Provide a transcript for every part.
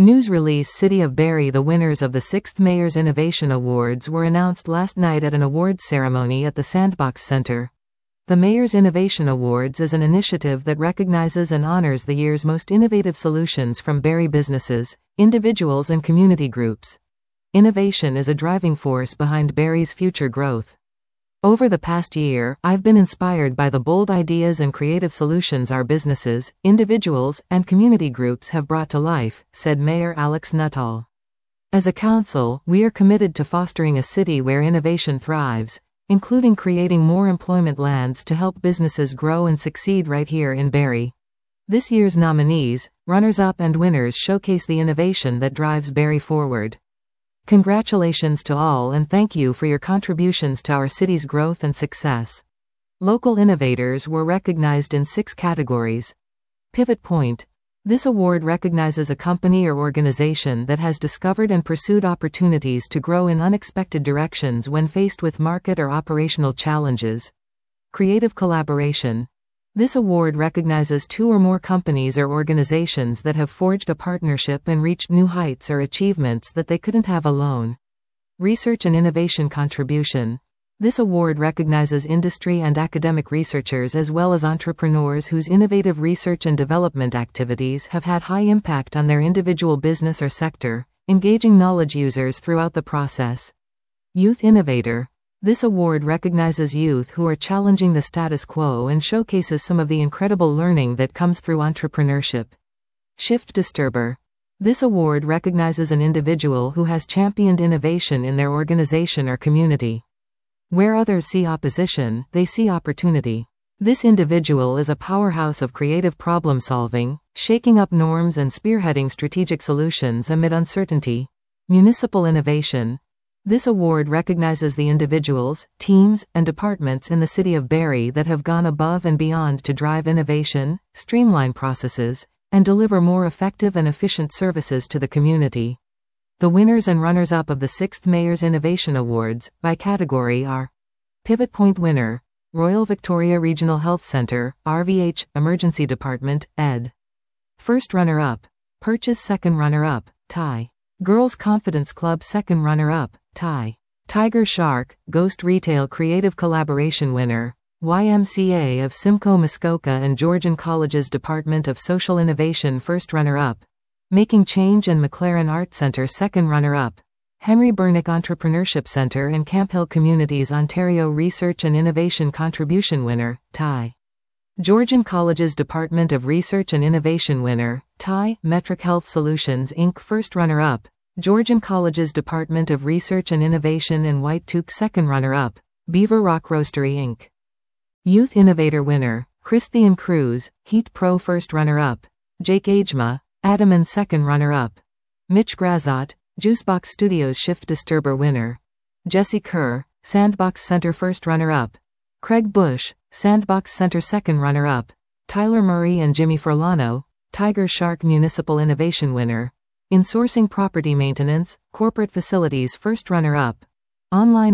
News release City of Barrie. The winners of the 6th Mayor's Innovation Awards were announced last night at an awards ceremony at the Sandbox Centre. The Mayor's Innovation Awards is an initiative that recognizes and honors the year's most innovative solutions from Barrie businesses, individuals and community groups. Innovation is a driving force behind Barrie's future growth. Over the past year, I've been inspired by the bold ideas and creative solutions our businesses, individuals, and community groups have brought to life, said Mayor Alex Nuttall. As a council, we are committed to fostering a city where innovation thrives, including creating more employment lands to help businesses grow and succeed right here in Barrie. This year's nominees, runners-up and winners showcase the innovation that drives Barrie forward. Congratulations to all and thank you for your contributions to our city's growth and success. Local innovators were recognized in 6 categories. Pivot Point. This award recognizes a company or organization that has discovered and pursued opportunities to grow in unexpected directions when faced with market or operational challenges. Creative Collaboration. This award recognizes 2 or more companies or organizations that have forged a partnership and reached new heights or achievements that they couldn't have alone. Research and Innovation Contribution. This award recognizes industry and academic researchers as well as entrepreneurs whose innovative research and development activities have had high impact on their individual business or sector, engaging knowledge users throughout the process. Youth Innovator. This award recognizes youth who are challenging the status quo and showcases some of the incredible learning that comes through entrepreneurship. Shift Disturber. This award recognizes an individual who has championed innovation in their organization or community. Where others see opposition, they see opportunity. This individual is a powerhouse of creative problem solving, shaking up norms and spearheading strategic solutions amid uncertainty. Municipal Innovation. This award recognizes the individuals, teams, and departments in the City of Barrie that have gone above and beyond to drive innovation, streamline processes, and deliver more effective and efficient services to the community. The winners and runners-up of the 6th Mayor's Innovation Awards, by category are: Pivot Point winner, Royal Victoria Regional Health Centre, RVH, Emergency Department, Ed. First runner-up, Purchase. Second runner-up, tie. Girls Confidence Club. Second runner-up, tie. Tiger Shark, Ghost Retail Creative Collaboration winner, YMCA of Simcoe Muskoka and Georgian College's Department of Social Innovation. First runner-up, Making Change and McLaren Art Centre. Second runner-up, Henry Bernick Entrepreneurship Centre and Camphill Communities Ontario Research and Innovation Contribution winner, tie. Georgian College's Department of Research and Innovation winner, tie. Metric Health Solutions Inc. First runner-up, Georgian College's Department of Research and Innovation and White Toque. Second runner-up, Beaver Rock Roastery Inc. Youth Innovator winner, Christian Cruz, Heat Pro. First runner-up, Jake Agema, Adam and second runner-up, Mitch Grazot, Juicebox Studios. Shift Disturber winner, Jesse Kerr, Sandbox Centre. First runner-up, Craig Bush, Sandbox Centre. Second runner-up, Tyler Murray and Jimmy Furlano, Tiger Shark Municipal Innovation winner, Insourcing Property Maintenance, Corporate Facilities. First runner-up, Online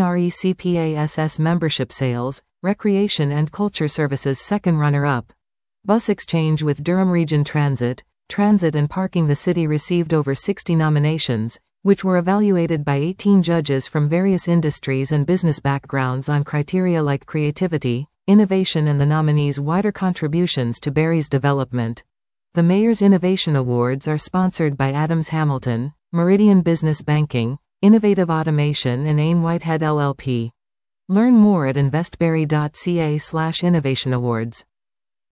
RECPASS Membership Sales, Recreation and Culture Services. Second runner-up, Bus Exchange with Durham Region Transit, Transit and Parking. The city received over 60 nominations, which were evaluated by 18 judges from various industries and business backgrounds on criteria like creativity, innovation and the nominees' wider contributions to Barrie's development. The Mayor's Innovation Awards are sponsored by Adams Hamilton, Meridian Business Banking, Innovative Automation and Ain Whitehead LLP. Learn more at investbarrie.ca/innovationawards.